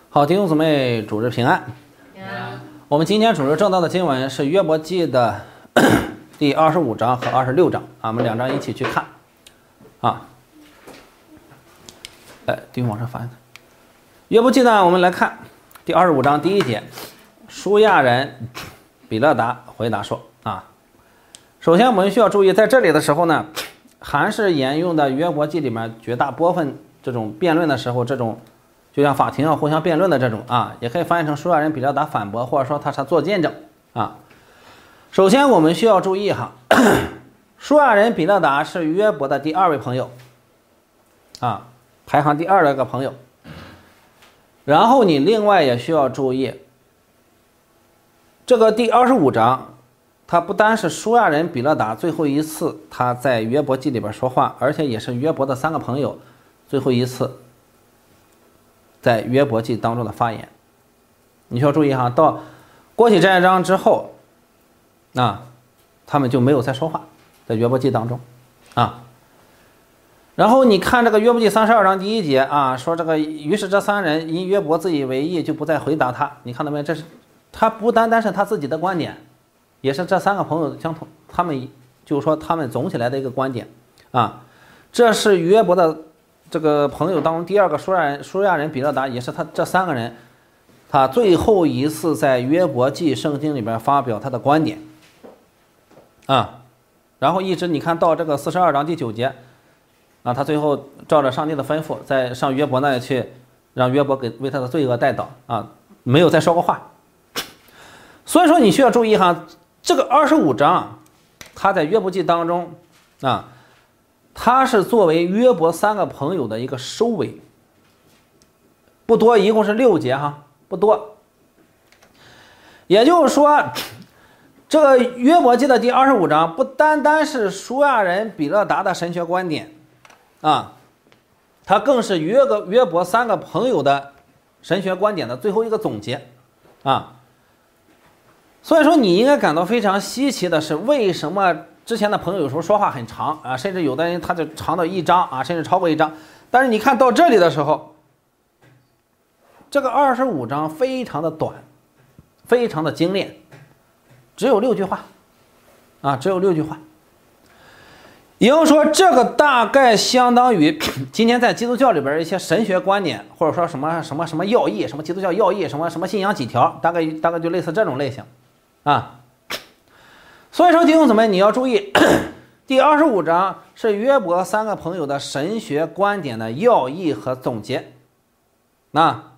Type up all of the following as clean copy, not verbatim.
好，弟兄姊妹，主日平安。 平安。 我们今天主日正道的经文是约伯记的第25章和26章啊，我们两章一起去看啊。弟兄往上翻。约伯记呢，我们来看第25章第1节，书亚人比勒达回答说啊，首先我们需要注意，在这里的时候呢，还是沿用的约伯记里面绝大部分这种辩论的时候，这种就像法庭要互相辩论的这种啊，也可以翻译成书亚人比勒达反驳，或者说他是做见证啊。首先我们需要注意哈，书亚人比勒达是约伯的第2位朋友啊，排行第2的一个朋友。然后你另外也需要注意，这个第25章，他不单是书亚人比勒达最后一次他在约伯记里边说话，而且也是约伯的3个朋友最后一次在约伯记当中的发言。你需要注意哈，到过起这一章之后啊，他们就没有再说话，在约伯记当中啊。然后你看这个约伯记32章第1节啊，说这个于是这3人因约伯自以为义，就不再回答他。你看到没？这是他不单单是他自己的观点，也是这3个朋友相同，他们就是说他们总起来的一个观点啊。这是约伯的这个朋友当中第2个书亚人比勒达，也是他这3个人他最后一次在约伯记圣经里边发表他的观点啊。然后一直你看到这个42章第9节啊，他最后照着上帝的吩咐，在上约伯那里去，让约伯为他的罪恶代祷啊，没有再说过话。所以说你需要注意哈，这个25章他在约伯记当中啊，他是作为约伯3个朋友的一个收尾，不多，一共是6节哈，不多。也就是说，这个约伯记的第25章不单单是书亚人比勒达的神学观点啊，它更是约伯3个朋友的神学观点的最后一个总结啊。所以说你应该感到非常稀奇的是，为什么之前的朋友有时候说话很长啊，甚至有的人他就长到1章啊，甚至超过1章，但是你看到这里的时候，这个25章非常的短，非常的精炼，只有6句话啊，只有6句话。也就是说，这个大概相当于今天在基督教里边一些神学观点，或者说什么要义，什么基督教要义，什么信仰几条，大概就类似这种类型啊。所以说弟兄姊妹，你要注意，第25章是约伯3个朋友的神学观点的要义和总结啊。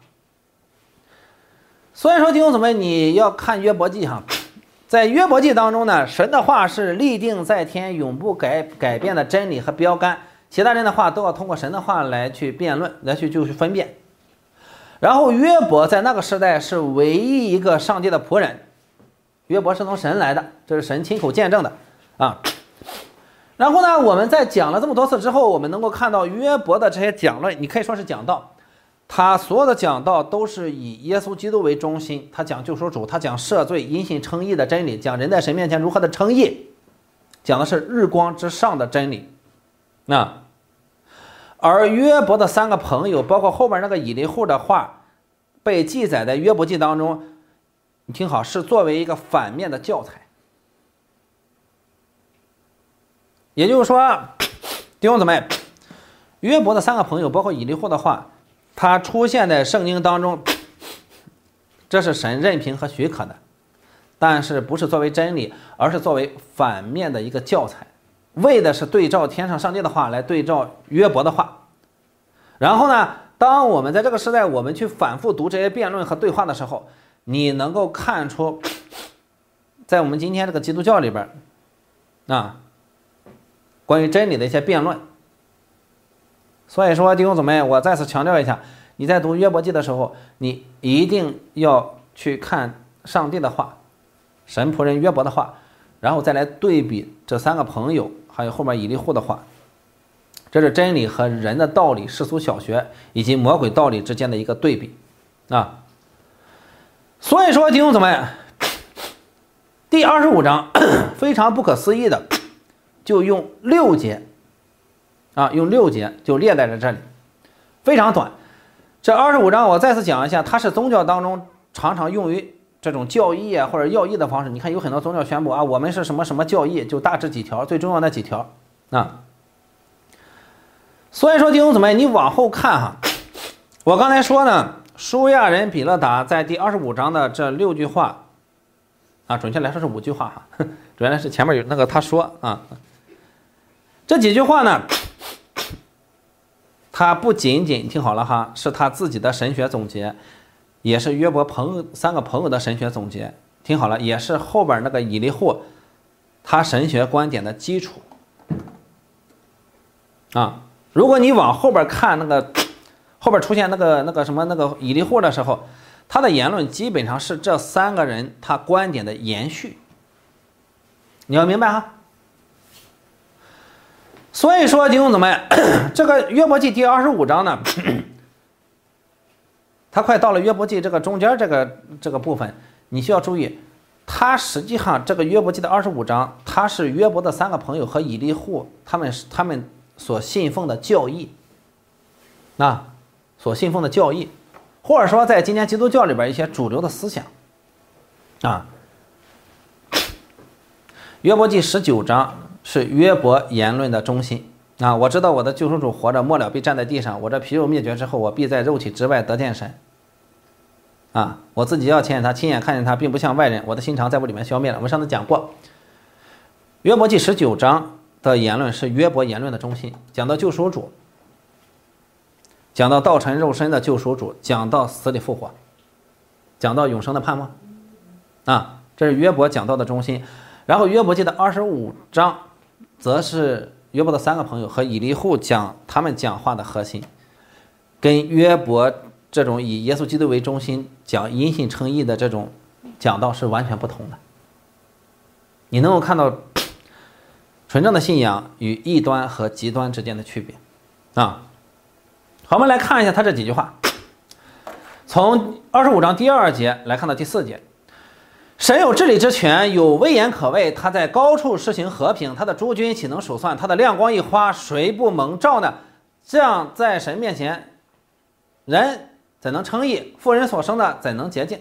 所以说弟兄姊妹，你要看约伯记哈。在约伯记当中呢，神的话是立定在天、永不改变的真理和标杆，其他人的话都要通过神的话来去辩论，来去就是分辨。然后约伯在那个时代是唯一一个上帝的仆人，约伯是从神来的，这是神亲口见证的啊。然后呢，我们在讲了这么多次之后，我们能够看到约伯的这些讲论，你可以说是讲道，他所有的讲道都是以耶稣基督为中心，他讲救赎主，他讲赦罪、因信称义的真理，讲人在神面前如何的称义，讲的是日光之上的真理啊。而约伯的3个朋友，包括后边那个以利户的话，被记载在约伯记当中，你听好，是作为一个反面的教材。也就是说，弟兄姊妹，约伯的3个朋友，包括以利户的话，它出现在圣经当中，这是神任凭和许可的，但是不是作为真理，而是作为反面的一个教材，为的是对照天上上帝的话来对照约伯的话。然后呢，当我们在这个时代我们去反复读这些辩论和对话的时候，你能够看出在我们今天这个基督教里边啊，关于真理的一些辩论。所以说弟兄姊妹，我再次强调一下，你在读约伯记的时候，你一定要去看上帝的话，神仆人约伯的话，然后再来对比这3个朋友还有后面以利户的话，这是真理和人的道理、世俗小学以及魔鬼道理之间的一个对比啊。所以说弟兄姊妹，第25章非常不可思议的就用6节啊，用6节就列在这里，非常短。 这25章我再次讲一下，它是宗教当中常常用于这种教义啊或者要义的方式。你看有很多宗教宣布啊，我们是什么什么教义，就大致几条，最重要的几条啊。所以说弟兄姊妹，你往后看哈，我刚才说呢，书亚人比勒达在第25章的这6句话啊，准确来说是5句话哈，主要是前面有那个他说啊，这几句话呢，他不仅仅听好了哈，是他自己的神学总结，也是约伯3个朋友的神学总结，听好了，也是后边那个以利户他神学观点的基础啊。如果你往后边看那个后边出现那个什么那个以利户的时候，他的言论基本上是这3个人他观点的延续，你要明白哈。所以说弟兄姊妹，这个约伯记第25章呢，它快到了约伯记这个中间这个部分，你需要注意，它实际上这个约伯记的25章，它是约伯的3个朋友和以利户他们所信奉的教义啊，所信奉的教义，或者说在今天基督教里边一些主流的思想啊。约伯记19章是约伯言论的中心啊！我知道我的救赎主活着，末了必站在地上，我这皮肉灭绝之后，我必在肉体之外得见神啊！我自己要亲眼他，亲眼看见他，并不像外人，我的心肠在我里面消灭了。我们上次讲过，约伯记19章的言论是约伯言论的中心，讲到救赎主，讲到道成肉身的救赎主，讲到死里复活，讲到永生的盼望啊！这是约伯讲到的中心。然后约伯记的25章则是约伯的3个朋友和以利户他们讲话的核心，跟约伯这种以耶稣基督为中心讲因信称义的这种讲道是完全不同的。你能够看到纯正的信仰与异端和极端之间的区别啊。好，我们来看一下他这几句话，从25章第2节来看到第4节。神有治理之权，有威严可畏，他在高处施行和平，他的诸军岂能数算？他的亮光一花，谁不蒙照呢？这样在神面前，人怎能称义？妇人所生的怎能洁净？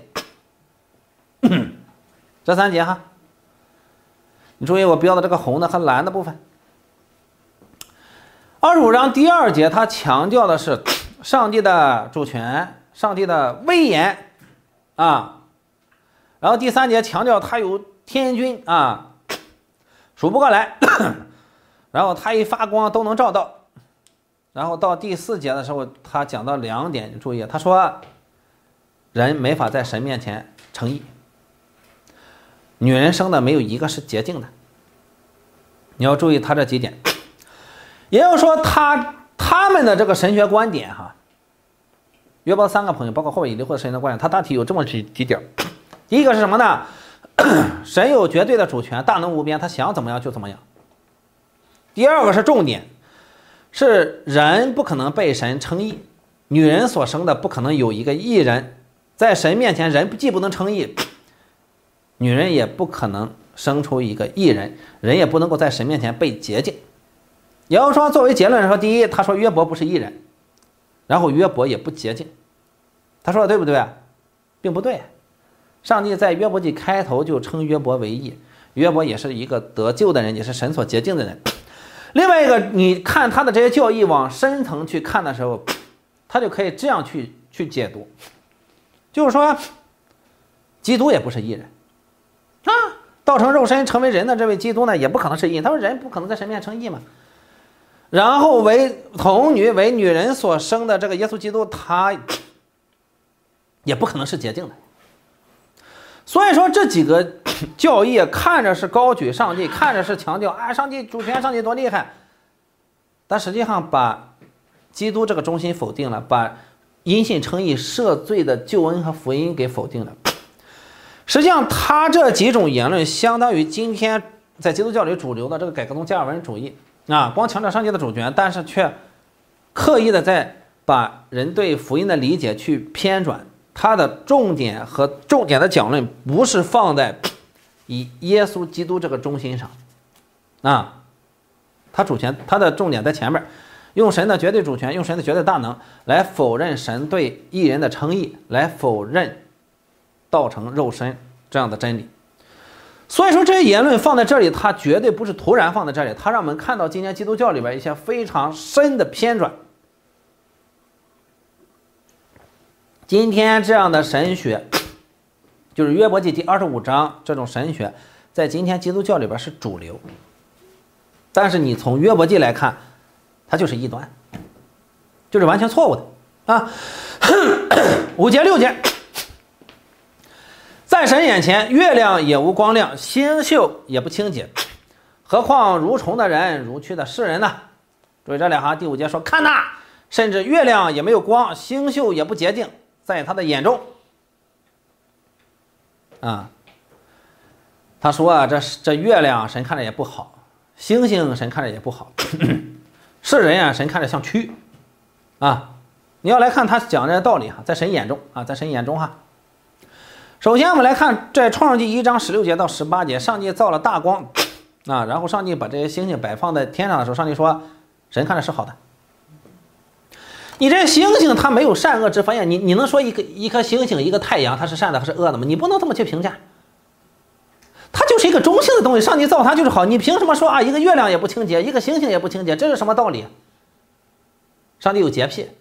这3节哈，你注意我标的这个红的和蓝的部分。25章第2节，他强调的是上帝的主权，上帝的威严啊。然后第3节强调他有天军啊，数不过来，然后他一发光都能照到。然后到第4节的时候，他讲到2点，注意，他说人没法在神面前称义，女人生的没有一个是洁净的。你要注意他这几点，也就是说他们的这个神学观点哈，约伯3个朋友包括后边以利户的神学观点，他大体有这么几点。第一个是什么呢？神有绝对的主权，大能无边，他想怎么样就怎么样。第2个是重点，是人不可能被神称义，女人所生的不可能有一个义人，在神面前人既不能称义，女人也不可能生出一个义人，人也不能够在神面前被洁净。也就是说，作为结论说，第一，他说约伯不是义人，然后约伯也不洁净，他说的对不对啊？并不对。上帝在约伯记开头就称约伯为义，约伯也是一个得救的人，也是神所洁净的人。另外一个，你看他的这些教义往深层去看的时候，他就可以这样去解读，就是说基督也不是义人啊，道成肉身成为人的这位基督呢也不可能是义人，他说人不可能在神面前称义嘛。然后为童女为女人所生的这个耶稣基督，他也不可能是洁净的。所以说这几个教义看着是高举上帝，看着是强调啊上帝主权，上帝多厉害，但实际上把基督这个中心否定了，把因信称义赦罪的救恩和福音给否定了。实际上他这几种言论相当于今天在基督教里主流的这个改革宗加尔文主义啊，光强调上帝的主权，但是却刻意的在把人对福音的理解去偏转。他的重点和重点的讲论不是放在以耶稣基督这个中心上啊，他主权他的重点在前面， 用神的绝对主权，用神的绝对大能来否认神对义人的称义，来否认道成肉身这样的真理。所以说这些言论放在这里，它绝对不是突然放在这里，它让我们看到今天基督教里边一些非常深的偏转。今天这样的神学，就是约伯记第25章这种神学，在今天基督教里边是主流，但是你从约伯记来看，它就是异端，就是完全错误的啊。5节6节，在神眼前，月亮也无光亮，星宿也不清洁，何况如虫的人，如蛆的世人呢？注意这两行，第5节说，看哪，甚至月亮也没有光，星宿也不洁净，在他的眼中。啊，他说啊，这月亮神看着也不好，星星神看着也不好，世人啊神看着像蛆啊。你要来看他讲这道理哈，在神眼中啊，在神眼中哈。首先我们来看在创世纪1章16节到18节，上帝造了大光啊，然后上帝把这些星星摆放在天上的时候，上帝说神看着是好的。你这星星它没有善恶之分呀，你能说一颗星星一个太阳它是善的还是恶的吗？你不能这么去评价，它就是一个中性的东西，上帝造它就是好，你凭什么说啊一个月亮也不清洁，一个星星也不清洁？这是什么道理？上帝有洁癖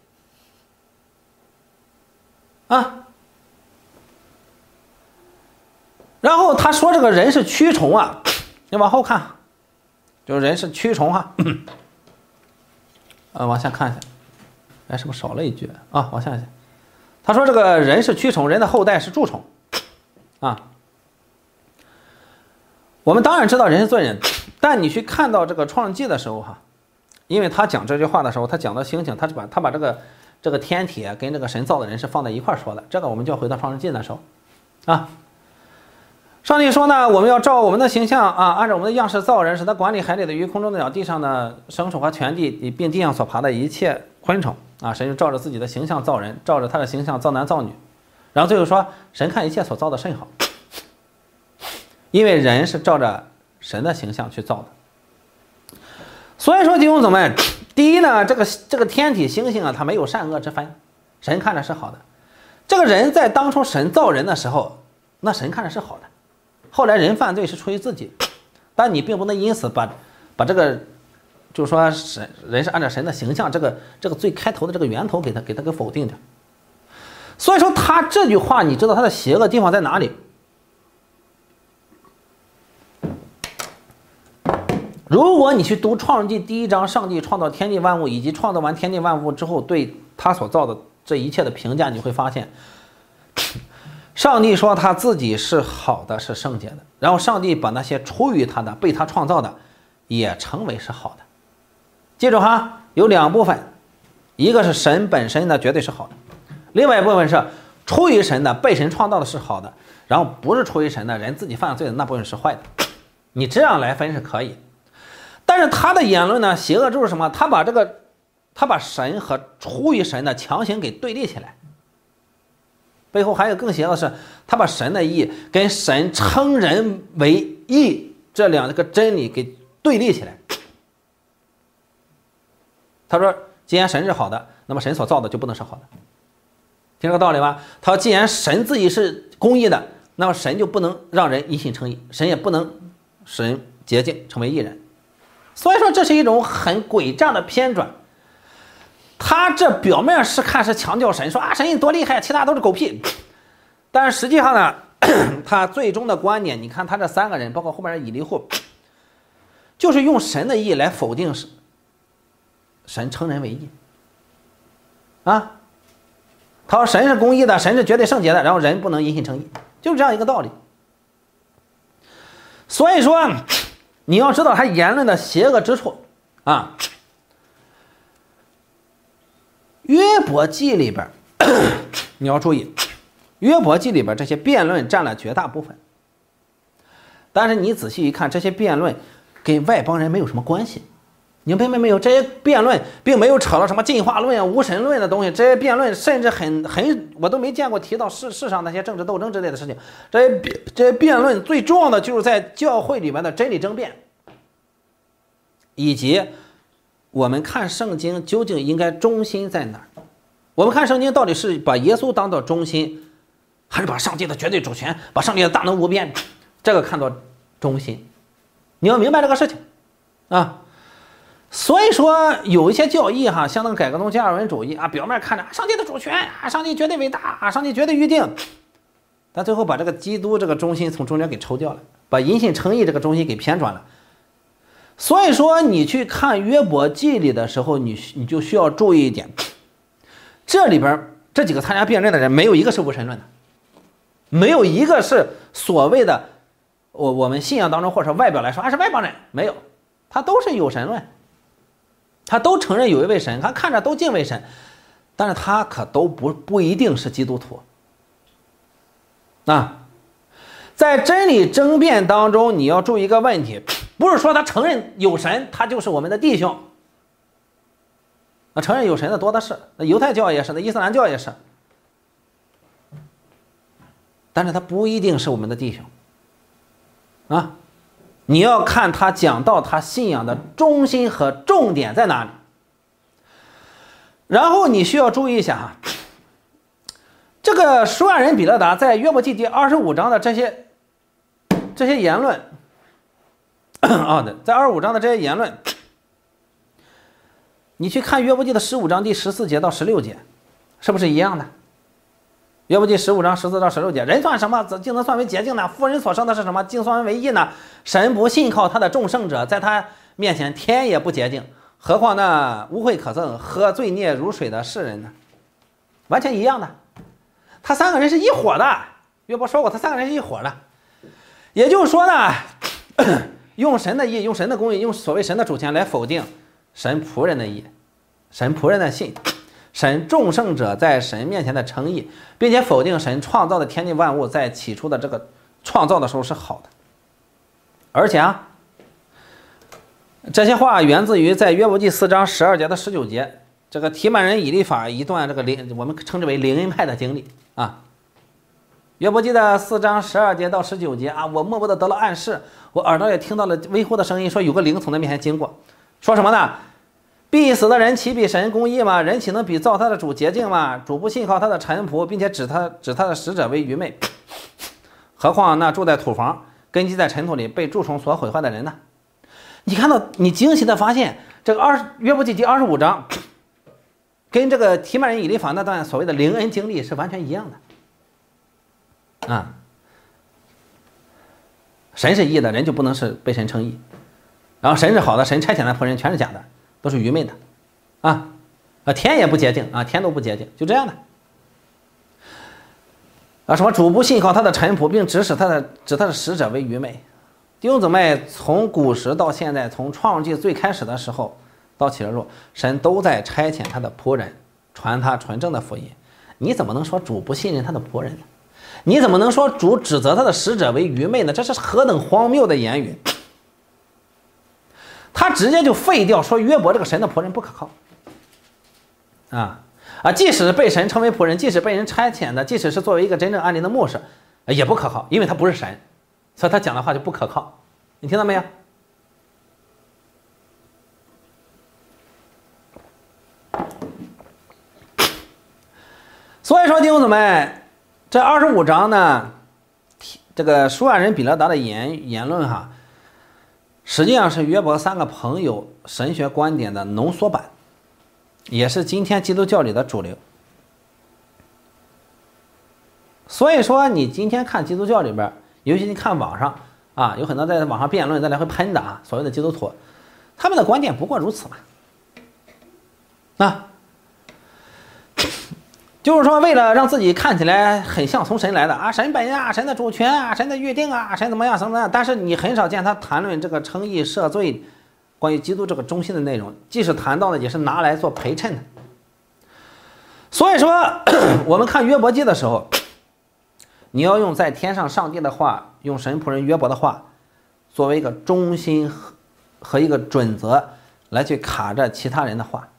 啊。然后他说这个人是蛆虫啊，你往后看，就是人是蛆虫哈。往下看一下，哎，是不是少了一句啊？往下一下，他说这个人是蛆虫，人的后代是蛀虫啊。我们当然知道人是罪人，但你去看到这个创世纪的时候哈，因为他讲这句话的时候，他讲到星星，他把这个天体跟这个神造的人是放在一块说的，这个我们就要回到创世纪的时候啊。上帝说呢，我们要照我们的形象啊，按照我们的样式造人，使他管理海里的鱼、空中的鸟、地上的牲畜和全地，并地上所爬的一切昆虫啊。神就照着自己的形象造人，照着他的形象造男造女。然后最后说，神看一切所造的甚好，因为人是照着神的形象去造的。所以说弟兄姊妹，第一呢，这个天体星星啊，它没有善恶之分，神看着是好的。这个人在当初神造人的时候，那神看着是好的。后来人犯罪是出于自己，但你并不能因此把这个，就是说人是按照神的形象，这个最开头的这个源头给否定掉。所以说他这句话，你知道他的邪恶地方在哪里？如果你去读创世纪第1章，上帝创造天地万物，以及创造完天地万物之后对他所造的这一切的评价，你会发现上帝说他自己是好的，是圣洁的，然后上帝把那些出于他的、被他创造的也称为是好的。记住哈，有2部分，一个是神本身的绝对是好的，另外一部分是出于神的、被神创造的是好的，然后不是出于神的人自己犯罪的那部分是坏的。你这样来分是可以，但是他的言论呢，邪恶就是什么？他把神和出于神的强行给对立起来。背后还有更邪恶的是，他把神的义跟神称人为义这2个真理给对立起来。他说既然神是好的，那么神所造的就不能是好的，听这个道理吧？他说既然神自己是公义的，那么神就不能让人因信称义，神也不能使人洁净成为义人。所以说这是一种很诡诈的偏转。他这表面是看是强调神，说啊神多厉害，其他都是狗屁。但是实际上呢，他最终的观点，你看他这3个人，包括后面的以利户，就是用神的义来否定神称人为义啊。他说神是公义的，神是绝对圣洁的，然后人不能因信称义，就是这样一个道理。所以说你要知道他言论的邪恶之处啊。约伯记里边你要注意，约伯记里边这些辩论占了绝大部分，但是你仔细一看，这些辩论跟外邦人没有什么关系。你明白没有？这些辩论并没有扯到什么进化论啊、无神论的东西，这些辩论甚至我都没见过提到世上那些政治斗争之类的事情。这些辩论最重要的就是在教会里面的真理争辩，以及我们看圣经究竟应该中心在哪儿？我们看圣经到底是把耶稣当做中心，还是把上帝的绝对主权、把上帝的大能无边这个看作中心？你要明白这个事情啊。所以说有一些教义哈，像那个改革宗加尔文主义啊，表面看着上帝的主权啊，上帝绝对伟大啊，上帝绝对预定，但最后把这个基督这个中心从中间给抽掉了，把因信称义这个中心给偏转了。所以说你去看约伯记里的时候，你就需要注意一点，这里边这几个参加辩论的人没有一个是无神论的，没有一个是所谓的我们信仰当中或者外表来说是外邦人，没有，他都是有神论，他都承认有一位神，他看着都敬畏神，但是他可都不一定是基督徒啊。在真理争辩当中，你要注意一个问题，不是说他承认有神，他就是我们的弟兄。承认有神的多的是，那犹太教也是，那伊斯兰教也是，但是他不一定是我们的弟兄啊。你要看他讲到他信仰的中心和重点在哪里。然后你需要注意一下哈，这个书亚人比勒达在约伯记第25章的这些言论在25章的这些言论，你去看约伯记的15章第14节到16节，是不是一样的？约伯记15章14到16节，人算什么，竟能算为洁净呢？妇人所生的是什么，竟算为义呢？神不信靠他的众圣者，在他面前天也不洁净，何况那污秽可憎、喝罪孽如水的世人呢？完全一样的，他三个人是一伙的。约伯说过，他三个人是一伙的。也就是说呢，用神的义、用神的公义、用所谓神的主权来否定神仆人的义、神仆人的信、神众圣者在神面前的诚意，并且否定神创造的天地万物在起初的这个创造的时候是好的。而且啊，这些话源自于在约伯记4章12节到19节，这个提曼人以利法一段这个我们称之为灵恩派的经历啊。约伯记的4章12节到19节啊，我默默的得了暗示，我耳朵也听到了微乎的声音，说有个灵从他面前经过，说什么呢？必死的人岂比神公义吗？人岂能比造他的主洁净吗？主不信靠他的臣仆，并且指他的使者为愚昧，何况那住在土房、根基在尘土里、被蛀虫所毁坏的人呢？你看到，你惊奇的发现，这个约伯记第25章跟这个提曼人以利法那段所谓的灵恩经历是完全一样的。神是义的，人就不能是被神称义，然后神是好的，神差遣的仆人全是假的，都是愚昧的天也不洁净天都不洁净，就这样的什么主不信靠他的臣仆，并指他的使者为愚昧。弟兄姊妹，从古时到现在，从创世纪最开始的时候到启示录，神都在差遣他的仆人传他纯正的福音，你怎么能说主不信任他的仆人呢？你怎么能说主指责他的使者为愚昧呢？这是何等荒谬的言语！他直接就废掉，说约伯这个神的仆人不可靠即使被神称为仆人，即使被人差遣的，即使是作为一个真正安灵的牧师，也不可靠，因为他不是神，所以他讲的话就不可靠。你听到没有？所以说弟兄姊妹，这25章呢，这个书亚人比勒达的言论实际上是约伯3个朋友神学观点的浓缩版，也是今天基督教里的主流。所以说你今天看基督教里边，尤其你看网上有很多在网上辩论再来回喷的所谓的基督徒，他们的观点不过如此嘛就是说为了让自己看起来很像从神来的神本神的主权神的预定神怎么样什么样，但是你很少见他谈论这个称义赦罪关于基督这个中心的内容，即使谈到的也是拿来做陪衬的。所以说我们看约伯记的时候，你要用在天上上帝的话，用神仆人约伯的话作为一个中心和一个准则来去卡着其他人的话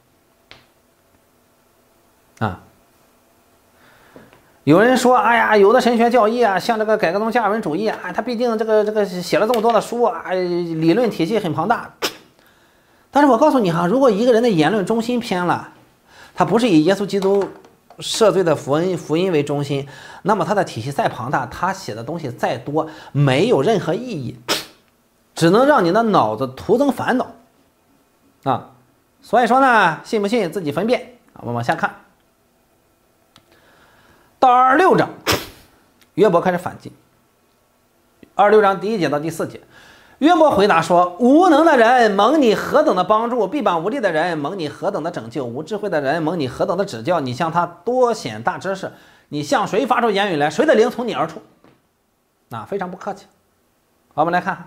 有人说哎呀，有的神学教义像这个改革宗加尔文主义他毕竟这个写了这么多的书理论体系很庞大， 但是我告诉你哈，如果一个人的言论中心偏了，他不是以耶稣基督赦罪的福音为中心，那么他的体系再庞大，他写的东西再多，没有任何意义，只能让你的脑子徒增烦恼啊。所以说呢，信不信自己分辨啊。我们往下看，到26章，约伯开始反击。26章第1节到第4节，约伯回答说：无能的人蒙你何等的帮助，臂膀无力的人蒙你何等的拯救，无智慧的人蒙你何等的指教。你向他多显大知识，你向谁发出言语来，谁的灵从你而出？啊，非常不客气。好，我们来看看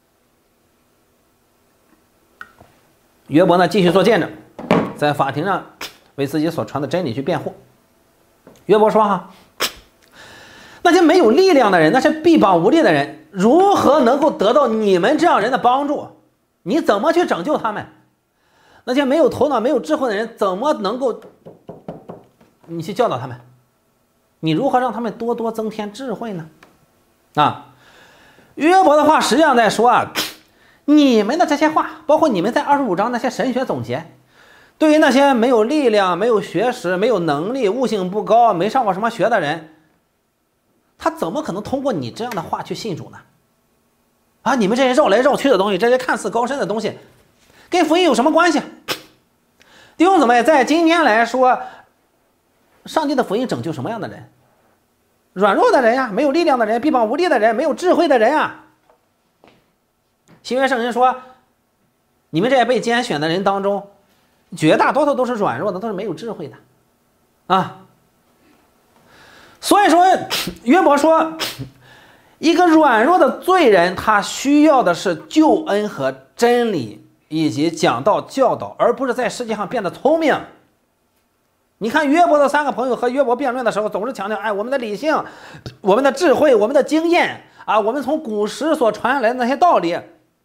约伯呢，继续做见证，在法庭上为自己所传的真理去辩护。约伯说哈，那些没有力量的人，那些臂膀无力的人，如何能够得到你们这样人的帮助？你怎么去拯救他们？那些没有头脑没有智慧的人，怎么能够你去教导他们？你如何让他们多多增添智慧呢？啊，约伯的话实际上在说啊，你们的这些话，包括你们在25章那些神学总结，对于那些没有力量、没有学识、没有能力、悟性不高、没上过什么学的人，他怎么可能通过你这样的话去信主呢？啊，你们这些绕来绕去的东西，这些看似高深的东西，跟福音有什么关系？弟兄姊妹，在今天来说，上帝的福音拯救什么样的人？软弱的人呀，没有力量的人，臂膀无力的人，没有智慧的人啊。新约圣人说，你们这些被拣选的人当中，绝大多数都是软弱的，都是没有智慧的啊。所以说约伯说，一个软弱的罪人，他需要的是救恩和真理，以及讲道教导，而不是在世界上变得聪明。你看约伯的3个朋友和约伯辩论的时候，总是强调，哎，我们的理性，我们的智慧，我们的经验啊，我们从古时所传来的那些道理。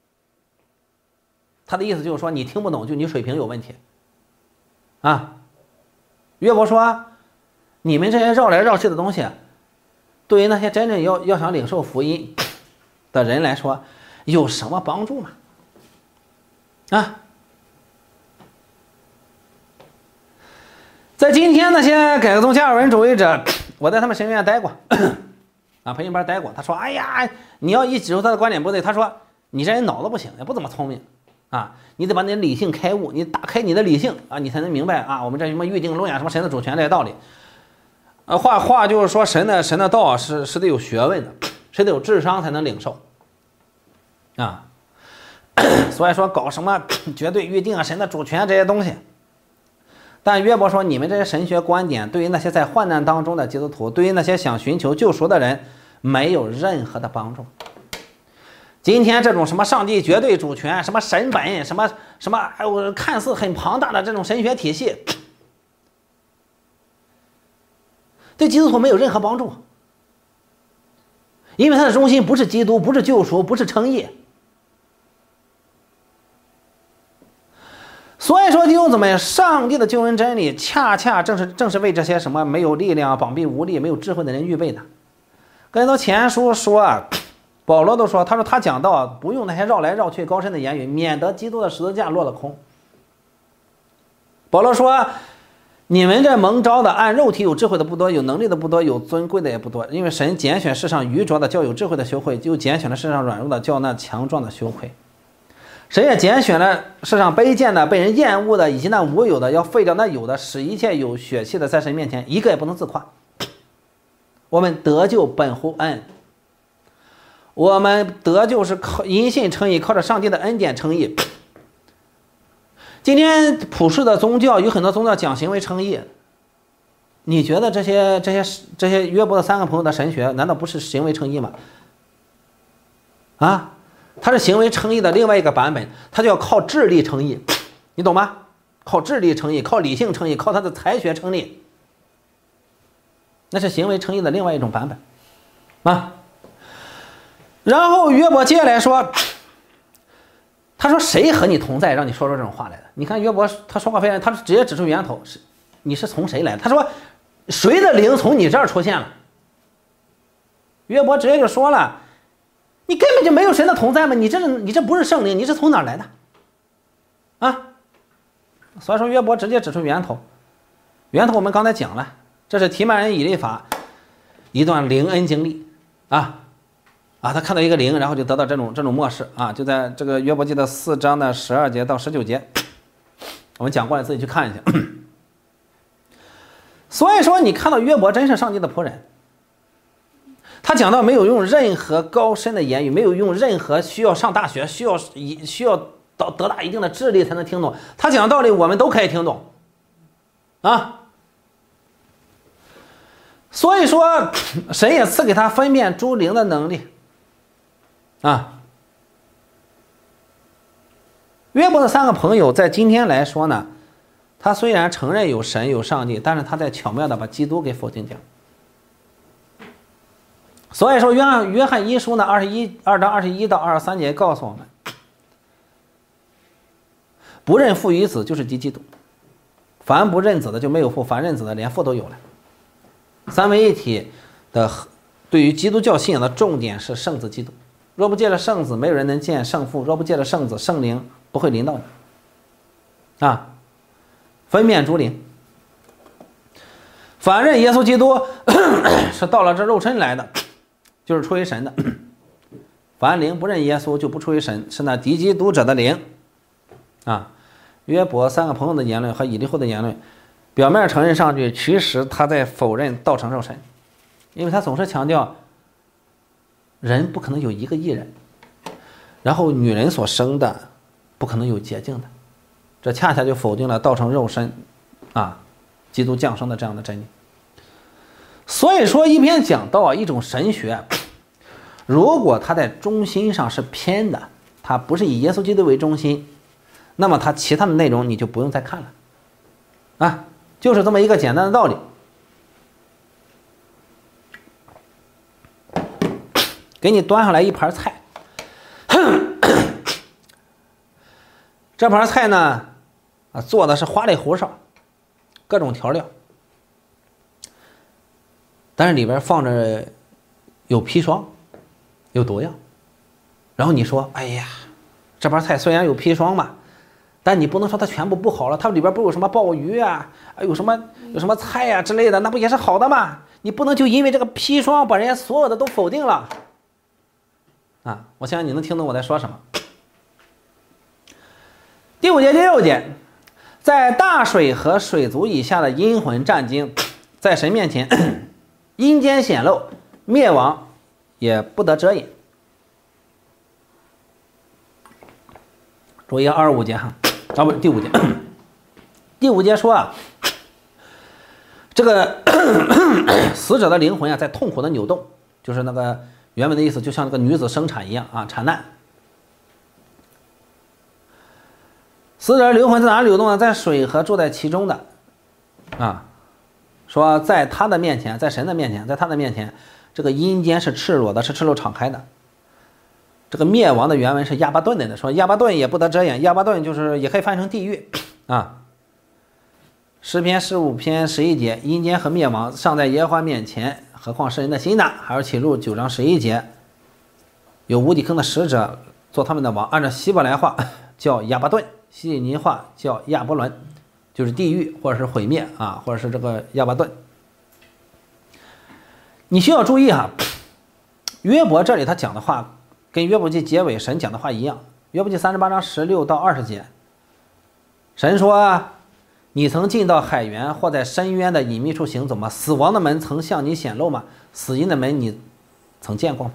他的意思就是说，你听不懂，就你水平有问题啊。约伯说，你们这些绕来绕去的东西，对于那些真正要想领受福音的人来说，有什么帮助吗？啊，在今天那些改革宗加尔文主义者，我在他们神学院待过啊，培训班待过。他说，哎呀，你要一指出他的观点不对，他说你这人脑子不行，也不怎么聪明啊，你得把你的理性开悟，你打开你的理性啊，你才能明白啊，我们这什么预定论呀，什么神的主权这些道理。话就是说，神的道是得有学问的，是得有智商才能领受啊。所以说搞什么绝对预定啊、神的主权这些东西。但约伯说，你们这些神学观点对于那些在患难当中的基督徒，对于那些想寻求救赎的人，没有任何的帮助。今天这种什么上帝绝对主权、什么神本、什么看似很庞大的这种神学体系，对基督徒没有任何帮助，因为它的中心不是基督，不是救赎，不是称义。所以说，弟兄姊妹，上帝的救恩真理恰恰正是为这些什么没有力量、膀臂无力、没有智慧的人预备的。哥林多前书说，保罗都说，他说他讲道不用那些绕来绕去高深的言语，免得基督的十字架落了空。保罗说，你们这蒙召的，按肉体有智慧的不多，有能力的不多，有尊贵的也不多，因为神拣选世上愚拙的，叫有智慧的羞愧，就拣选了世上软弱的，叫那强壮的羞愧。神也拣选了世上卑贱的、被人厌恶的，以及那无有的，要废掉那有的，使一切有血气的在神面前一个也不能自夸。我们得救本乎恩，我们得救是靠因信称义，靠着上帝的恩典称义。今天普世的宗教有很多宗教讲行为称义，你觉得这些约伯的3个朋友的神学难道不是行为称义吗？啊，它是行为称义的另外一个版本，它就要靠智力称义，你懂吗？靠智力称义，靠理性称义，靠他的才学称义，那是行为称义的另外一种版本啊。然后约伯接下来说，他说谁和你同在，让你说出这种话来的？你看约伯他说话非常，他直接指出源头，你是从谁来的？他说谁的灵从你这儿出现了？约伯直接就说了，你根本就没有神的同在嘛，你这不是圣灵，你是从哪儿来的？ 啊。所以说约伯直接指出源头，源头我们刚才讲了，这是提曼人以利法一段灵恩经历啊。他看到一个灵，然后就得到这种默示啊，就在这个约伯记的4章的12节到19节，我们讲过了，自己去看一下。所以说你看到约伯真是上帝的仆人，他讲到没有用任何高深的言语，没有用任何需要上大学需要得到一定的智力才能听懂，他讲道理我们都可以听懂啊。所以说神也赐给他分辨诸灵的能力啊。约伯的3个朋友在今天来说呢，他虽然承认有神有上帝，但是他在巧妙的把基督给否定掉。所以说约翰一书呢2章21到23节告诉我们，不认父与子就是敌基督，凡不认子的就没有父，凡认子的连父都有了。三位一体的对于基督教信仰的重点是圣子基督，若不借着圣子，没有人能见圣父；若不借着圣子，圣灵不会临到你啊。分辨诸灵，凡认耶稣基督是到了这肉身来的，就是出于神的；凡灵不认耶稣，就不出于神，是那敌基督者的灵啊。约伯3个朋友的言论和以利户的言论，表面承认上帝，其实他在否认道成肉身，因为他总是强调人不可能有一个义人，然后女人所生的不可能有洁净的，这恰恰就否定了道成肉身啊，基督降生的这样的真理。所以说一篇讲道一种神学，如果它在中心上是偏的，它不是以耶稣基督为中心，那么它其他的内容你就不用再看了啊，就是这么一个简单的道理。给你端上来一盘菜，这盘菜呢做的是花里胡哨，各种调料，但是里边放着有砒霜有毒药，然后你说哎呀，这盘菜虽然有砒霜嘛，但你不能说它全部不好了，它里边不有什么鲍鱼啊，有什么菜啊之类的，那不也是好的吗？你不能就因为这个砒霜把人家所有的都否定了啊！我相信你能听懂我在说什么。第5节第6节，在大水和水族以下的阴魂战惊，在神面前阴间显露，灭亡也不得遮掩。注意25节哈，不第5节，第5节说啊，这个死者的灵魂啊，在痛苦的扭动，就是那个原文的意思，就像那个女子生产一样啊，产难。死者的灵魂在哪里流动呢？在水和住在其中的啊，说在他的面前，在神的面前，在他的面前，这个阴间是赤裸的，是赤裸敞开的。这个灭亡的原文是亚巴顿的，说亚巴顿也不得遮掩，亚巴顿就是也可以翻译成地狱啊。诗篇15篇11节，阴间和灭亡尚在耶和华面前，何况是人的心呢？还有启录9章11节，有无底坑的使者做他们的王，按照希伯来话叫亚巴顿，希利尼话叫亚伯伦，就是地狱或者是毁灭啊，或者是这个亚巴顿。你需要注意哈，约伯这里他讲的话跟约伯记结尾神讲的话一样，约伯记38章16到20节，神说，你曾进到海源或在深渊的隐秘处行走吗？死亡的门曾向你显露吗？死荫的门你曾见过吗？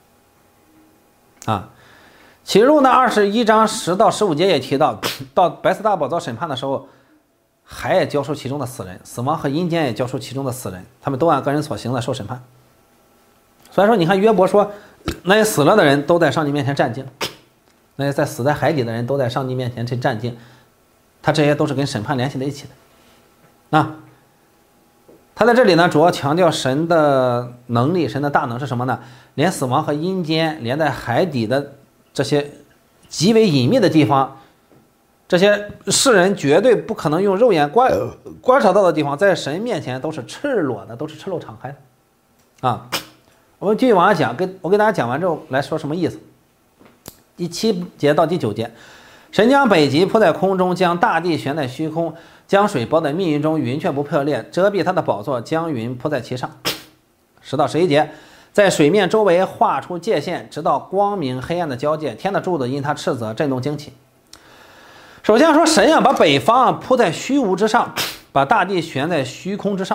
啊，启示录呢21章10到15节也提到，到白色大宝座审判的时候，海也交出其中的死人，死亡和阴间也交出其中的死人，他们都按个人所行的受审判。所以说你看约伯说，那些死了的人都在上帝面前战兢，那些死在海底的人都在上帝面前去战兢，他这些都是跟审判联系在一起的啊。他在这里呢主要强调神的能力，神的大能是什么呢？连死亡和阴间，连在海底的这些极为隐秘的地方，这些世人绝对不可能用肉眼观察到的地方，在神面前都是赤裸的，都是赤裸敞开的啊。我们继续往下讲，我给大家讲完之后来说什么意思。第7节到第9节， 神将北极铺在空中，将大地悬在虚空，将水包在密云中，云却不破裂，遮蔽他的宝座，将云铺在其上。10到11节，在水面周围画出界限，直到光明黑暗的交界。天的柱子因他斥责震动惊起。首先说神把北方铺在虚无之上，把大地悬在虚空之上。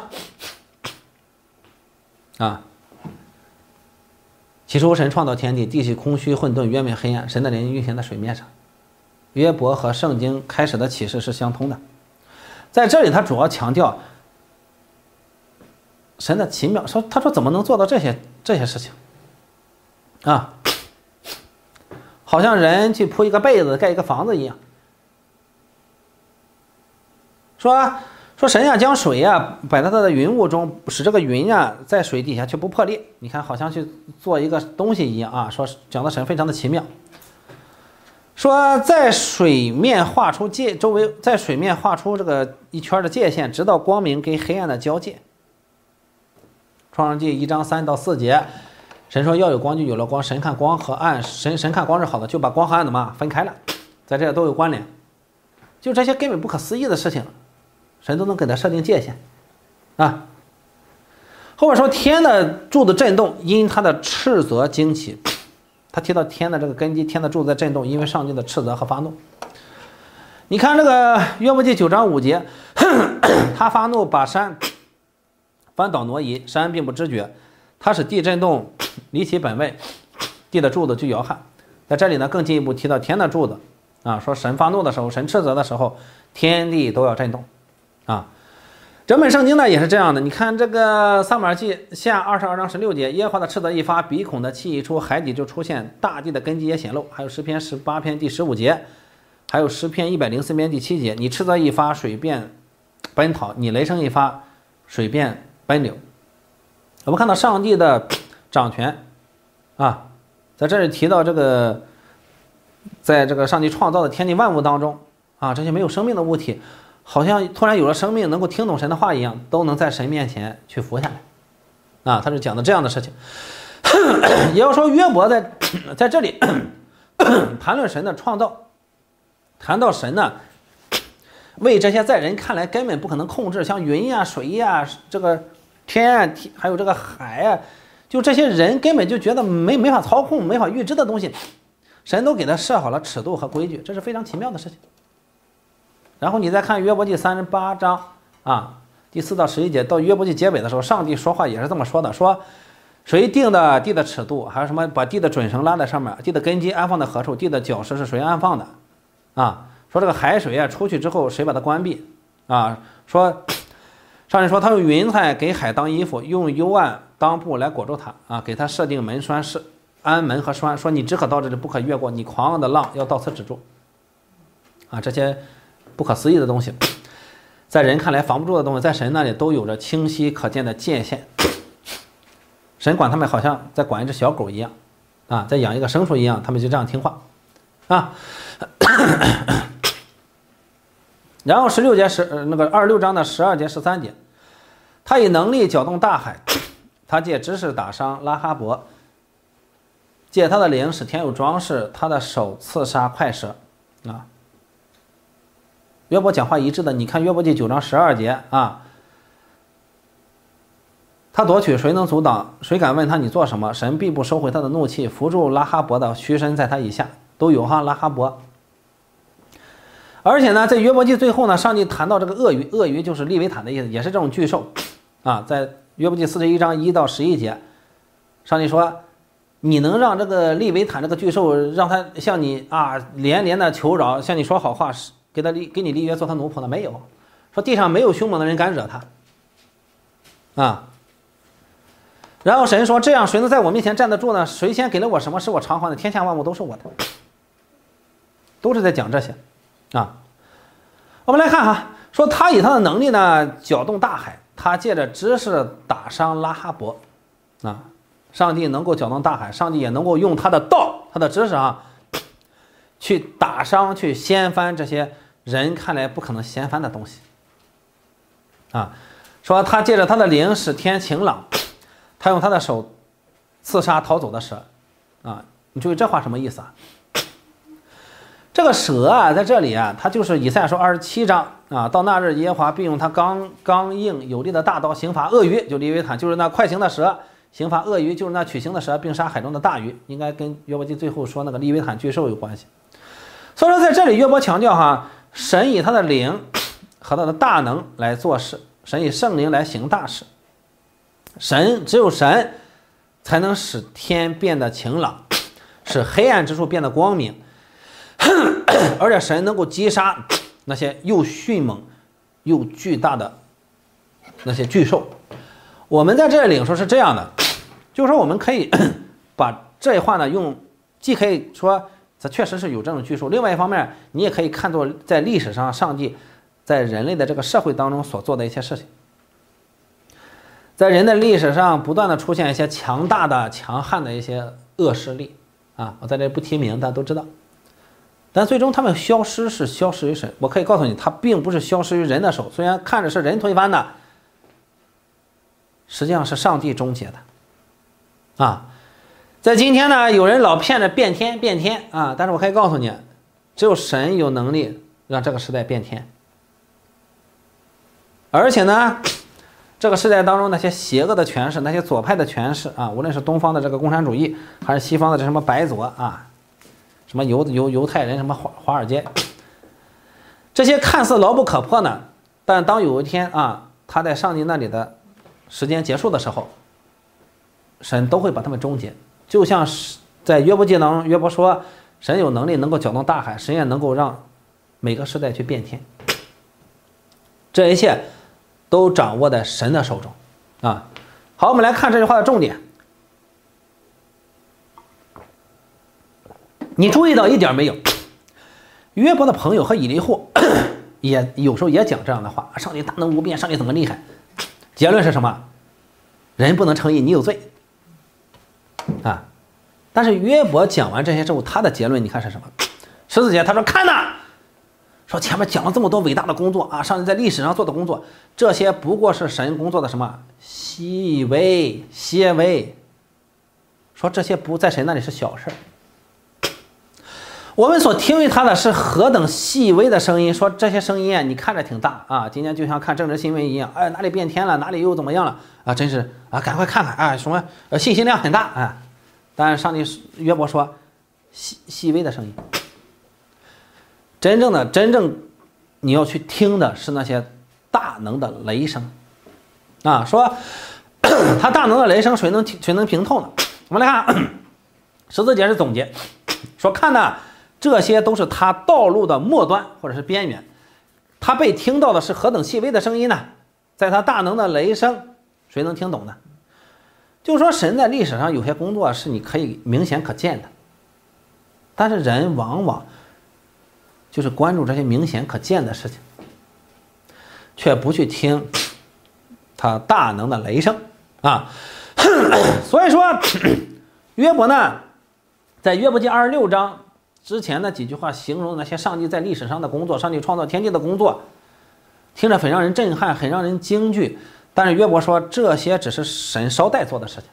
起初神创造天地，地是空虚混沌，渊面黑暗，神的灵运行在水面上。约伯和圣经开始的启示是相通的。在这里他主要强调神的奇妙，他说怎么能做到这些事情好像人去铺一个被子盖一个房子一样。说神将水摆在他的云雾中，使这个云在水底下却不破裂。你看好像去做一个东西一样说讲的神非常的奇妙。说在水面画出周围，在水面画出这个一圈的界限，直到光明跟黑暗的交界。创世纪1章3到4节，神说要有光，就有了光。神看光和暗，神看光是好的，就把光和暗的分开了，在这都有关联。就这些根本不可思议的事情，神都能给他设定界限后面说天的柱子震动，因他的斥责惊奇。他提到天的这个根基，天的柱子在震动，因为上帝的斥责和发怒。你看这个约伯记9章5节，他发怒把山翻倒挪移，山并不知觉，他使地震动，离其本位，地的柱子就摇撼。在这里呢，更进一步提到天的柱子说神发怒的时候，神斥责的时候，天地都要震动整本圣经呢也是这样的。你看这个撒母耳记下22章16节，耶和华的斥责一发，鼻孔的气一出，海底就出现，大地的根基也显露。还有诗篇18篇第15节，还有诗篇104篇第7节，你斥责一发，水便奔逃；你雷声一发，水便奔流。我们看到上帝的掌权在这里提到这个，在这个上帝创造的天地万物当中这些没有生命的物体，好像突然有了生命，能够听懂神的话一样，都能在神面前去服下来他是讲的这样的事情。也要说约伯在这里谈论神的创造，谈到神呢为这些在人看来根本不可能控制，像云水这个天还有这个海就这些人根本就觉得没法操控、没法预知的东西，神都给他设好了尺度和规矩，这是非常奇妙的事情。然后你再看约伯记38章第4到11节，到约伯记结尾的时候，上帝说话也是这么说的，说谁定的地的尺度，还有什么把地的准绳拉在上面，地的根基安放在何处，地的角石是谁安放的说这个海水出去之后谁把它关闭说上帝说他用云彩给海当衣服，用幽暗当布来裹住它给他设定门栓，是安门和栓，说你只可到这里，不可越过，你狂傲的浪要到此止住这些不可思议的东西，在人看来防不住的东西，在神那里都有着清晰可见的界限。神管他们好像在管一只小狗一样在养一个牲畜一样，他们就这样听话然后16节那个26章的12节13节，他以能力搅动大海，他借知识打伤拉哈伯，借他的灵使天有装饰，他的手刺杀快蛇约伯讲话一致的，你看约伯记9章12节他夺取，谁能阻挡？谁敢问他你做什么？神必不收回他的怒气，扶住拉哈伯的虚身在他以下，都有拉哈伯。而且呢，在约伯记最后呢，上帝谈到这个鳄鱼，鳄鱼就是利维坦的意思，也是这种巨兽在约伯记41章1到11节，上帝说你能让这个利维坦这个巨兽让他向你连连的求饶，向你说好话，给你立约做他奴仆的没有？说地上没有凶猛的人敢惹他然后神说这样谁能在我面前站得住呢？谁先给了我什么是我偿还的？天下万物都是我的。都是在讲这些我们来看说他以他的能力呢搅动大海，他借着知识打伤拉哈伯上帝能够搅动大海，上帝也能够用他的道，他的知识去打伤，去掀翻这些人看来不可能掀翻的东西说他借着他的灵使天晴朗，他用他的手刺杀逃走的蛇你注意这话什么意思这个蛇啊，在这里啊，它就是以赛亚书27章啊，到那日耶和华必用他刚硬有力的大刀刑罚鳄鱼，就利维坦，就是那快行的蛇，刑罚鳄鱼，就是那曲行的蛇，并杀海中的大鱼，应该跟约伯记最后说那个利维坦巨兽有关系。所以说在这里约伯强调哈，神以他的灵和他的大能来做事，神以圣灵来行大事，只有神才能使天变得晴朗，使黑暗之处变得光明。而且神能够击杀那些又迅猛又巨大的那些巨兽。我们在这里领受是这样的，就是说我们可以把这话呢用，既可以说这确实是有这种巨兽，另外一方面你也可以看作在历史上上帝在人类的这个社会当中所做的一些事情。在人的历史上不断的出现一些强大的强悍的一些恶势力啊，我在这不提名，大家都知道。但最终他们消失是消失于神，我可以告诉你，他并不是消失于人的手，虽然看着是人推翻的，实际上是上帝终结的啊。在今天呢，有人老骗着变天啊，但是我可以告诉你，只有神有能力让这个时代变天。而且呢，这个时代当中那些邪恶的权势，那些左派的权势啊，无论是东方的这个共产主义，还是西方的这什么白左啊，什么犹太人，什么华尔街，这些看似牢不可破呢，但当有一天啊，他在上帝那里的时间结束的时候，神都会把他们终结。就像是在约伯记当中，约伯说，神有能力能够搅动大海，神也能够让每个时代去变天。这一切都掌握在神的手中啊。好，我们来看这句话的重点。你注意到一点没有？约伯的朋友和以利户也有时候也讲这样的话：上帝大能无边，上帝怎么厉害？结论是什么？人不能称义，你有罪啊！但是约伯讲完这些之后，他的结论你看是什么？14节他说：“看呐，说前面讲了这么多伟大的工作啊，上帝在历史上做的工作，这些不过是神工作的什么细微。说这些不在神那里是小事。”我们所听于他的是何等细微的声音，说这些声音啊，你看着挺大啊，今天就像看政治新闻一样，哎，哪里变天了，哪里又怎么样了啊？真是啊，赶快看看啊，什么信息量很大啊。但是上帝约伯说，细微的声音，真正你要去听的是那些大能的雷声啊。说他大能的雷声，谁能评透呢？我们来看14节是总结，说看呐。这些都是他道路的末端或者是边缘，他被听到的是何等细微的声音呢？在他大能的雷声，谁能听懂呢？就是说神在历史上有些工作是你可以明显可见的，但是人往往就是关注这些明显可见的事情，却不去听他大能的雷声啊。所以说约伯呢，在约伯记26章之前那几句话形容那些上帝在历史上的工作，上帝创造天地的工作，听着很让人震撼，很让人惊惧。但是约伯说，这些只是神捎带做的事情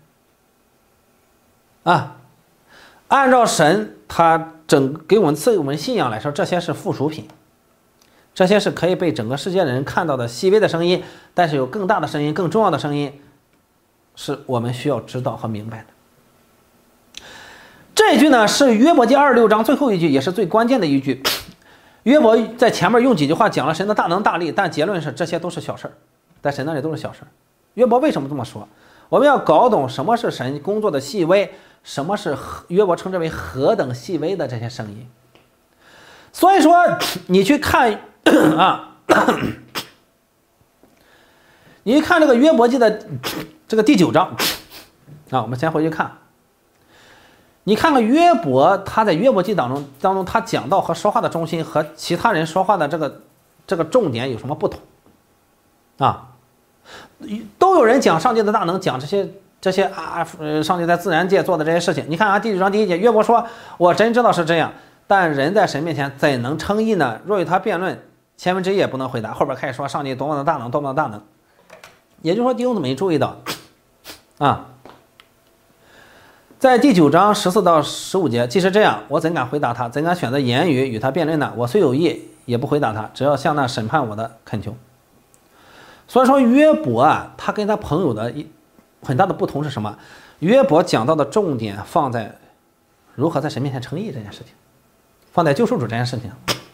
啊。按照神他给我们信仰来说，这些是附属品，这些是可以被整个世界的人看到的细微的声音，但是有更大的声音，更重要的声音，是我们需要知道和明白的。这一句呢是约伯记26章最后一句，也是最关键的一句。约伯在前面用几句话讲了神的大能大力，但结论是这些都是小事，在神那里都是小事。约伯为什么这么说？我们要搞懂什么是神工作的细微，什么是约伯称之为何等细微的这些声音。所以说你去看啊，你去看这个约伯记的这个第9章啊，我们先回去看。你看看约伯，他在约伯记当中他讲到和说话的中心和其他人说话的这个重点有什么不同啊？都有人讲上帝的大能，讲这些啊，上帝在自然界做的这些事情。你看啊，第9章第1节，约伯说：“我真知道是这样，但人在神面前怎能称义呢？若与他辩论1/10也不能回答。”后边开始说上帝多么的大能，多么的大能。也就是说，弟兄姊妹注意到啊。 在第9章14到15节，即使这样，我怎敢回答他？怎敢选择言语与他辩论呢？我虽有意，也不回答他，只要向那审判我的恳求。所以说约伯啊，他跟他朋友的很大的不同是什么？约伯讲到的重点放在如何在神面前称义这件事情，放在救赎主这件事情，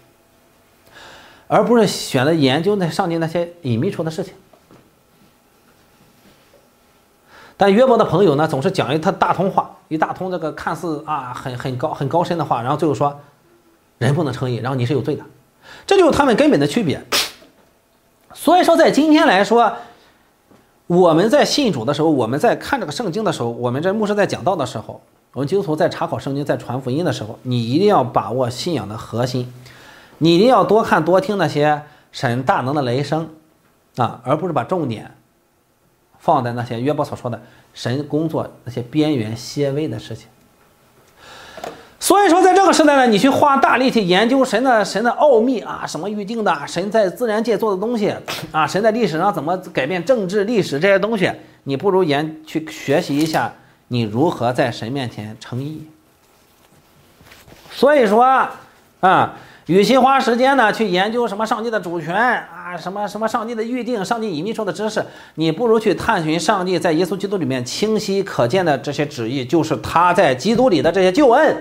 而不是选择研究上帝那些隐秘处的事情。但约伯的朋友呢，总是讲一套大通话，一大通这个看似很高深的话，然后最后说人不能称义，然后你是有罪的，这就是他们根本的区别。所以说，在今天来说，我们在信主的时候，我们在看这个圣经的时候，我们这牧师在讲道的时候，我们基督徒在查考圣经、在传福音的时候，你一定要把握信仰的核心，你一定要多看多听那些神大能的雷声啊，而不是把重点放在那些约伯所说的神工作那些边缘些微的事情。所以说，在这个时代呢，你去花大力气研究神的奥秘啊，什么预定的，神在自然界做的东西啊，神在历史上怎么改变政治历史这些东西，你不如去学习一下你如何在神面前称义。所以说啊，与其花时间呢去研究什么上帝的主权啊，什么上帝的预定，上帝隐秘处的知识，你不如去探寻上帝在耶稣基督里面清晰可见的这些旨意，就是他在基督里的这些救恩。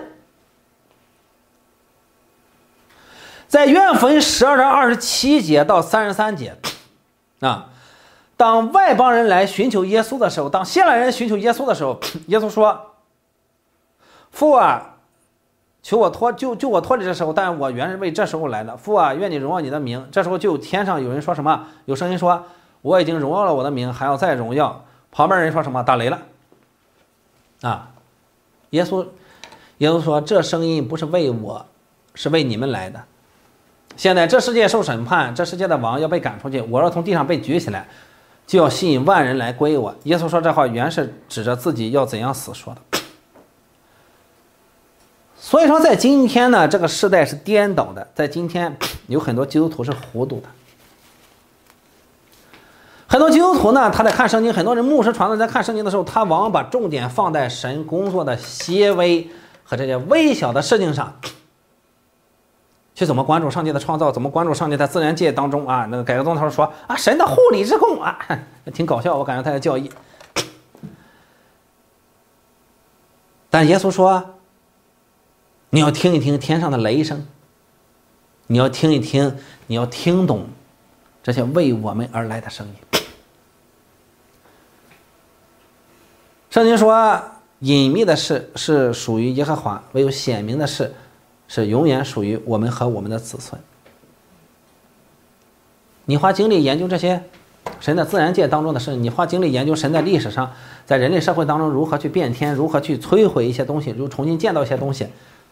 在约翰福音12章27节到33节啊，当外邦人来寻求耶稣的时候，当希腊人寻求耶稣的时候，耶稣说：“父啊，求我救我脱离这时候，但我原是为这时候来的。父啊，愿你荣耀你的名。”这时候就天上有人说什么？有声音说：“我已经荣耀了我的名，还要再荣耀。”旁边人说什么？打雷了啊！耶稣说：“这声音不是为我，是为你们来的。现在这世界受审判，这世界的王要被赶出去，我要从地上被举起来，就要吸引万人来归我。”耶稣说这话原是指着自己要怎样死说的。所以说，在今天呢，这个时代是颠倒的，在今天有很多基督徒是糊涂的。很多基督徒呢，他在看圣经，很多人牧师传道在看圣经的时候，他往往把重点放在神工作的些微和这些微小的事情上。去怎么关注上帝的创造，怎么关注上帝在自然界当中啊？那个改革宗头说啊，神的护理之功啊，挺搞笑，我感觉他的教义。但耶稣说，你要听一听天上的雷声，你要听一听，你要听懂这些为我们而来的声音。圣经说，隐秘的事是属于耶和华，唯有显明的事是永远属于我们和我们的子孙。你花精力研究这些神的自然界当中的事，你花精力研究神在历史上在人类社会当中如何去变天，如何去摧毁一些东西，如重新建造一些东西，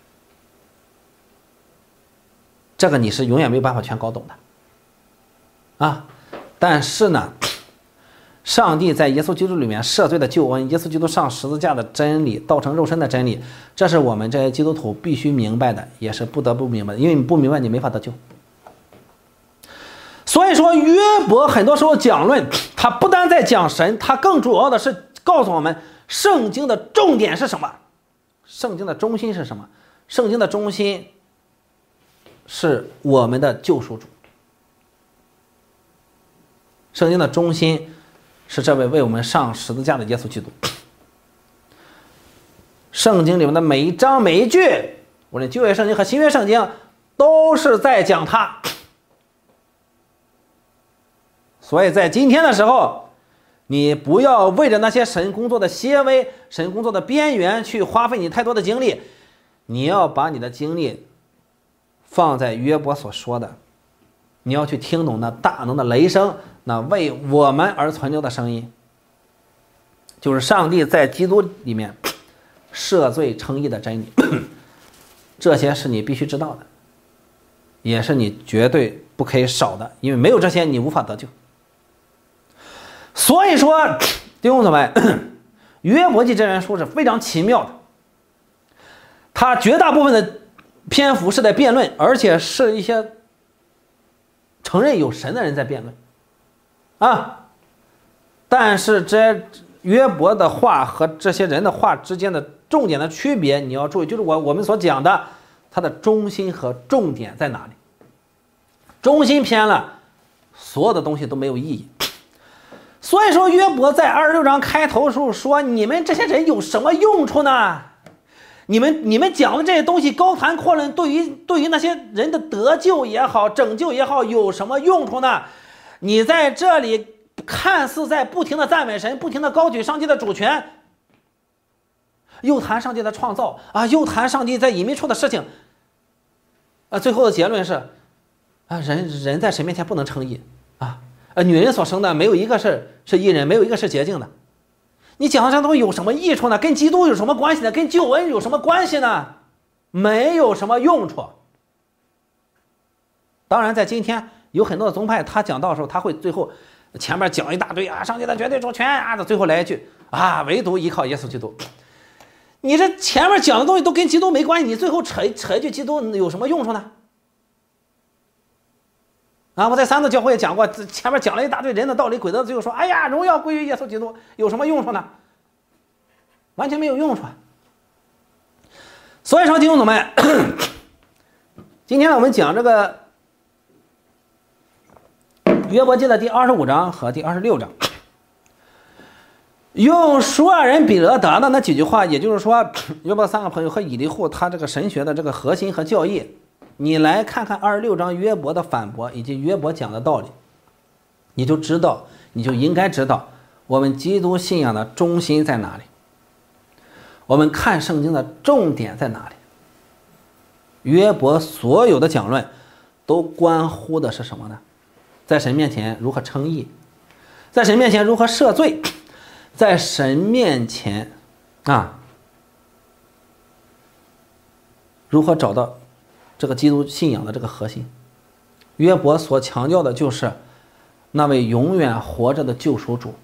这个你是永远没有办法全搞懂的啊。但是呢，上帝在耶稣基督里面赦罪的救恩，耶稣基督上十字架的真理，道成肉身的真理，这是我们这些基督徒必须明白的，也是不得不明白的，因为你不明白你没法得救。所以说约伯很多时候讲论，他不但在讲神，他更主要的是告诉我们圣经的重点是什么，圣经的中心是什么。圣经的中心是我们的救赎主，圣经的中心是这位为我们上十字架的耶稣基督。圣经里面的每一章每一句，无论旧约圣经和新约圣经，都是在讲他。所以在今天的时候，你不要为着那些神工作的些微、神工作的边缘去花费你太多的精力，你要把你的精力放在约伯所说的，你要去听懂那大能的雷声，那为我们而存留的声音，就是上帝在基督里面赦罪称义的真理。这些是你必须知道的，也是你绝对不可以少的，因为没有这些你无法得救。所以说弟兄姊妹，约伯记这本书是非常奇妙的，它绝大部分的篇幅是在辩论，而且是一些承认有神的人在辩论啊。但是这约伯的话和这些人的话之间的重点的区别，你要注意，就是我们所讲的，它的中心和重点在哪里？中心偏了，所有的东西都没有意义。所以说，约伯在26章开头的时候说：“你们这些人有什么用处呢？你们讲的这些东西高谈阔论，对于那些人的得救也好，拯救也好，有什么用处呢？你在这里看似在不停的赞美神，不停的高举上帝的主权，又谈上帝的创造啊，又谈上帝在隐秘处的事情啊，最后的结论是啊，人在神面前不能称义啊。”女人所生的没有一个是义人，没有一个是洁净的。你讲的这东西有什么益处呢？跟基督有什么关系呢？跟救恩有什么关系呢？没有什么用处。当然，在今天有很多的宗派，他讲到的时候，他会最后前面讲一大堆啊，上帝的绝对主权啊，最后来一句啊，唯独依靠耶稣基督。你这前面讲的东西都跟基督没关系，你最后扯一句基督有什么用处呢？啊，我在三次教会也讲过，前面讲了一大堆人的道理，鬼子最后说：“哎呀，荣耀归于耶稣基督，有什么用处呢？完全没有用处。”所以说，弟兄姊妹，今天呢，我们讲这个约伯记的第25章和第26章，用书亚人比勒达的那几句话，也就是说，约伯三个朋友和以利户他这个神学的这个核心和教义。你来看看26章约伯的反驳以及约伯讲的道理，你就应该知道我们基督信仰的中心在哪里，我们看圣经的重点在哪里。约伯所有的讲论都关乎的是什么呢？在神面前如何称义，在神面前如何赦罪，在神面前如何找到这个基督信仰的这个核心。约伯所强调的就是那位永远活着的救赎主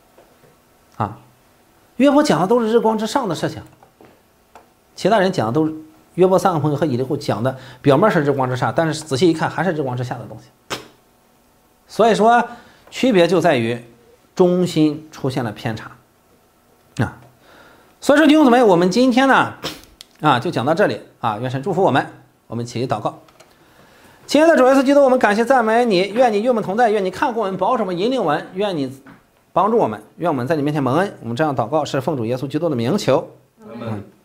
约伯讲的都是日光之上的事情，其他人讲的都是约伯三个朋友和以利户讲的表面是日光之下，但是仔细一看还是日光之下的东西。所以说区别就在于中心出现了偏差所以说弟兄姊妹，我们今天呢就讲到这里愿神祝福我们。我们起立祷告。亲爱的主耶稣基督，我们感谢赞美你，愿你与我们同在，愿你看顾我们，保守我们，引领我们，愿你帮助我们，愿我们在你面前蒙恩。我们这样祷告是奉主耶稣基督的名求。阿们。